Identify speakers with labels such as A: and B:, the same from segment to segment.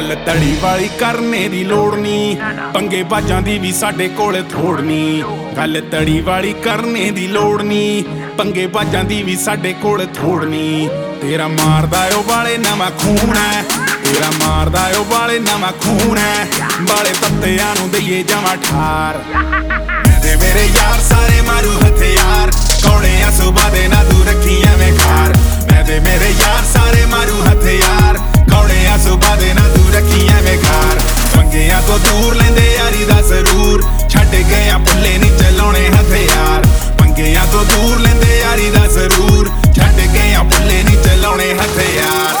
A: गल तड़ी वाली करने दी लोड़ नी, पंगे बाजां दी भी साडे कोल थोड़ नी। गल तड़ी वाली करने दी लोड़ नी, पंगे बाजां दी भी साडे कोल थोड़ नी। तेरा मारदा ओ वाले नवां खून है, तेरा मारदा ओ वाले नवां खून है। वाले तत्तियां नूं दईए जावां ठार, ते मेरे यार सारे मारू हथियार। कौड़े आ सुबह दे ना तू रखी एवें खार, मैं ते मेरे यार सारे मारू हथियार। कौड़े आ सुबह दे ना तू रखी एवें खार। पंगियां तो दूर लेंदे यारी दा जरूर, छड्ड गए आ भुल्ले नहीं चलाउणे हथियार। पंगियां तो दूर लेंदे यारी दा जरूर, छड्ड गए आ भुल्ले नहीं चलाउणे हथियार।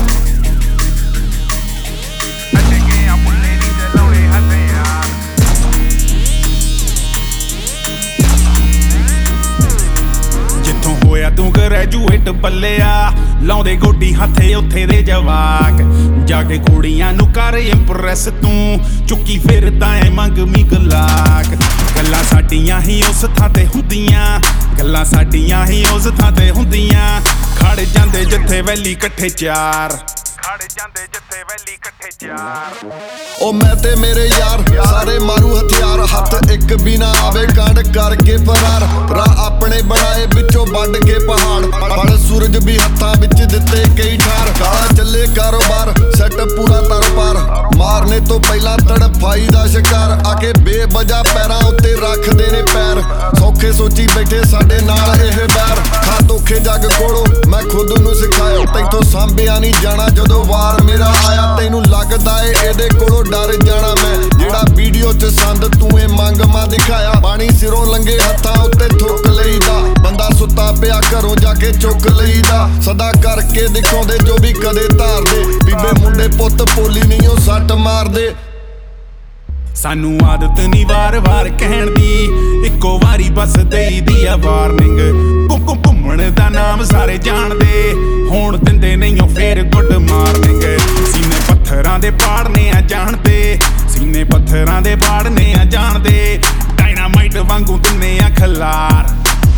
A: तू ग्रेजुएट बल्लिया लाउंदे गोडी हथे उत्थे दे जवाक, जाके कुड़ियां नू कर इंप्रेस तू चुक्की फिरदा ऐ मंग मिगलाक। गल्लां साडियां ही उस थां ते हुंदियां, गल्लां साडियां ही उस थां ते हुंदियां। खड़ जांदे जिथे वैली कट्ठे चार, खड़ जांदे जिथे वैली कट्ठे चार।
B: ओ मैं ते मेरे यार सारे मारू हथियार, हथ एक भी ना आवे कांड करके फरार। राह अपने बनाए बिचों वड्ड के पहाड़, बड़ सूरज भी हत्थां विच दिते कई ठार। काला चले कारोबार सैट पूरा तर पार, मारने तो पहला तड़फाई दा शिकार। आके बेवजह पैरां उत्ते रखदे ने पैर, सौखे सोची बैठे साडे नाल एह बैर। खा धोखे जग कोलों मैं खुद नूं सिखाया, तैथों सांभिया नहीं जाना जदों वार मेरा आया। तैनूं लगदा ए एदे कोलों डर जाना मैं, जेड़ा वीडियो च संद तूं ए मंगमा दिखाया। पानी सिरों लंघे हत्थां उत्ते थुक लईदा, बंदा सुत्ता पिया घरों जाके चुक लईदा। सदा करके दिखाउंदे जो भी कदे धारदे, बीबे मुंडे पुੱਤ पोली नहीं ओ सट मारदे।
A: सानू आदत नी वार वार कहण दी, इक्को वारी बस देई दी आ वार्निंग। घुम्मण दा नाम सारे जाणदे, होण दिंदे नहीं ओ फेर गुड मार्निंग। सीने पत्थरां दे पाड़ने आ जाणदे, सीने पत्थरां दे पाड़ने आ जाणदे। डायनामाइट वांगू दिन्ने आ खलार,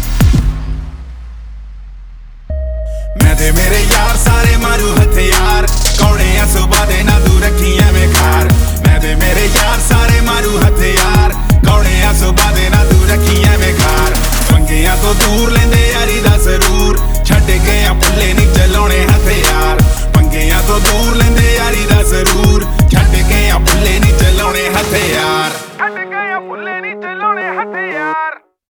A: मैं ते मेरे यार सारे मारू हथियार। कौड़े आ सुबह दे ना तू रखी एवें खार, मैं ते मेरे यार सारे मारू हथियार। कौड़े आ सुबह दे ना तू रखी एवें खार। पंगियां तो दूर लेंदे यारी दा जरूर, छड्ड गए आ भुल्ले नहीं चलाउणे हथियार। पंगियां तो दूर लेंदे यारी दा जरूर, छड्ड गए आ भुल्ले नहीं चलाउणे हथियार। छड्ड गए आ भुल्ले नहीं चलाउणे हथियार।